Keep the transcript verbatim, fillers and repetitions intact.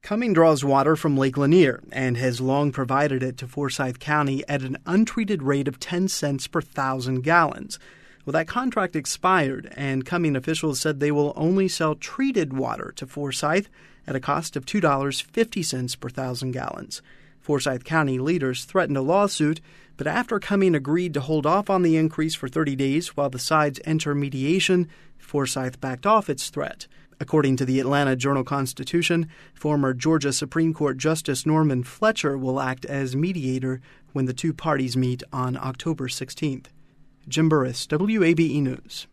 Cumming draws water from Lake Lanier and has long provided it to Forsyth County at an untreated rate of ten cents per thousand gallons. Well, that contract expired, and Cumming officials said they will only sell treated water to Forsyth at a cost of two dollars and fifty cents per thousand gallons. Forsyth County leaders threatened a lawsuit, but after Cumming agreed to hold off on the increase for thirty days while the sides enter mediation, Forsyth backed off its threat. According to the Atlanta Journal-Constitution, former Georgia Supreme Court Justice Norman Fletcher will act as mediator when the two parties meet on October sixteenth. Jim Burris, W A B E News.